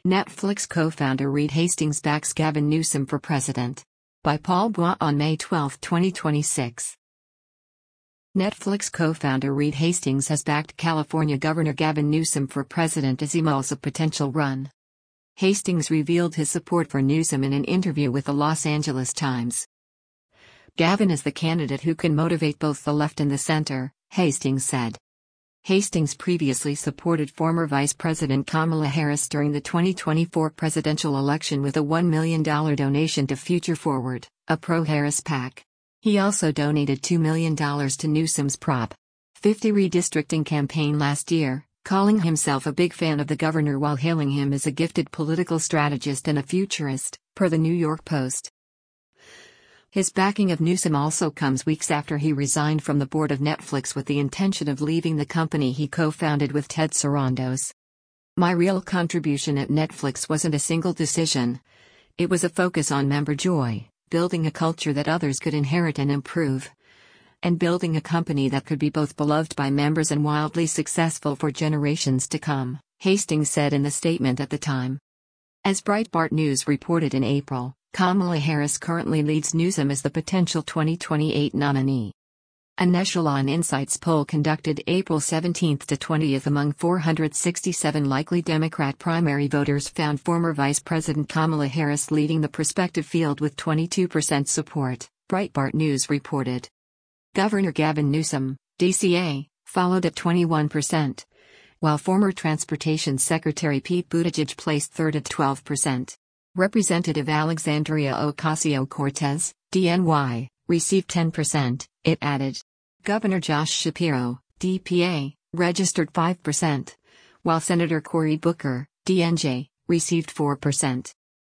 Netflix co-founder Reed Hastings backs Gavin Newsom for president. By Paul Bois on May 12, 2026. Netflix co-founder Reed Hastings has backed California Governor Gavin Newsom for president as he mulls a potential run. Hastings revealed his support for Newsom in an interview with the Los Angeles Times. Gavin is the candidate who can motivate both the left and the center, Hastings said. Hastings previously supported former Vice President Kamala Harris during the 2024 presidential election with a $1 million donation to Future Forward, a pro-Harris PAC. He also donated $2 million to Newsom's Prop. 50 redistricting campaign last year, calling himself a big fan of the governor while hailing him as a gifted political strategist and a futurist, per the New York Post. His backing of Newsom also comes weeks after he resigned from the board of Netflix with the intention of leaving the company he co-founded with Ted Sarandos. "My real contribution at Netflix wasn't a single decision. It was a focus on member joy, building a culture that others could inherit and improve, and building a company that could be both beloved by members and wildly successful for generations to come," Hastings said in the statement at the time. As Breitbart News reported in April, Kamala Harris currently leads Newsom as the potential 2028 nominee. An Echelon Insights poll conducted April 17 to 20 among 467 likely Democrat primary voters found former Vice President Kamala Harris leading the prospective field with 22% support, Breitbart News reported. Governor Gavin Newsom, DCA, followed at 21%, while former Transportation Secretary Pete Buttigieg placed third at 12%. Representative Alexandria Ocasio-Cortez, DNY, received 10%, it added. Governor Josh Shapiro, DPA, registered 5%, while Senator Cory Booker, DNJ, received 4%.